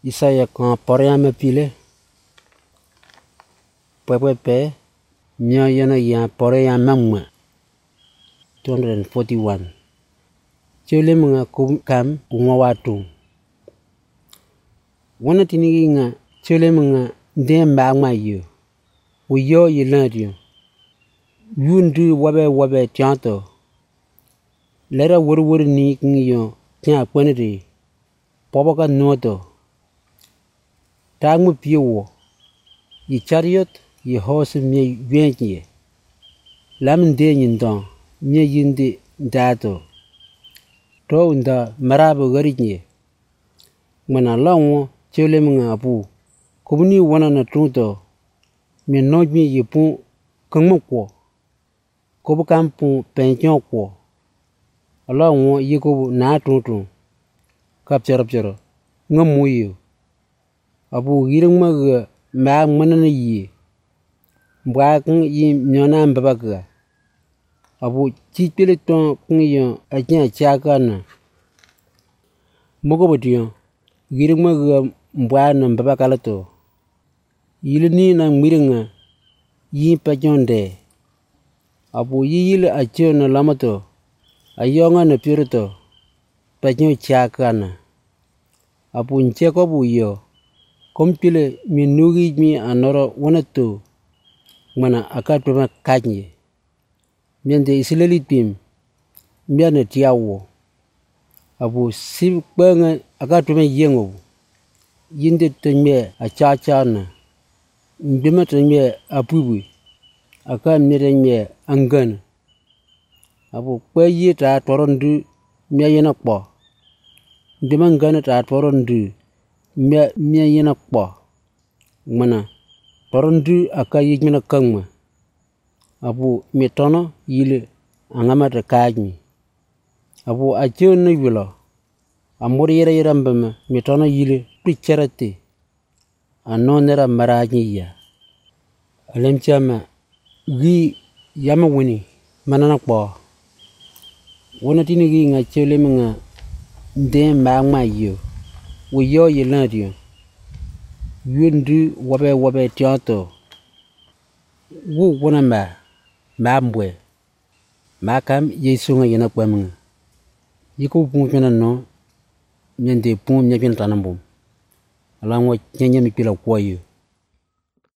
Isaya kan poriame pile pepepe mia yana ya poria mamma 241 chele mga kam kunga watu wana tinigi nga chele mga de magma yu uyo yiladio yundu wabe tianto lera wur ni kingiyo tia kwenedi pobaka noto tagmu piwo yi chariot yi horse mi wenye lam de nyindon mi yindi dato to nda marabo garinye mana lawo chele mga apu kubuni wana na tunto mi nojmi yipu kangmo ko kobu kampu penjo ko alawo yiko na tuntu kapcharo ngamuyo abu yirma ga ma manana yi mbwa kan yi nyona mbabaga abu chipele ton kunyo ajnya chakana mogo bodiyo yirma ga mbwa na mbabakala to yilini na miringa yi pajonde abu yiyil acho na lamato ayonga na pirito pajo chakana abu ncheko buyo kompile minugi mi anoro wanato mana akatuma kanye miende isileli tim miane tiawo abu sibanga akatuma yengo yinde teme achachana ndima teme apubu aka mirenge angan abu kwaye ta torondu miyena kpo ndima ngana ta torondu miyena kpo mana torondu aka yigmina kangma abu mitono yile angama ta kajmi abu achona wilo amur yera mbama mitono yile picherate anonera maraji ya alemchama gi yama wini manana kpo wona tini gi nga chele mga nde magma yo uyo yiladio yundu wabe tiato wu wona ma mbwe ma kam yesu nga yena kwamnga yiko pungpena no nyende pung nyapin tanambum alangwa nyanya mi pila kwa yo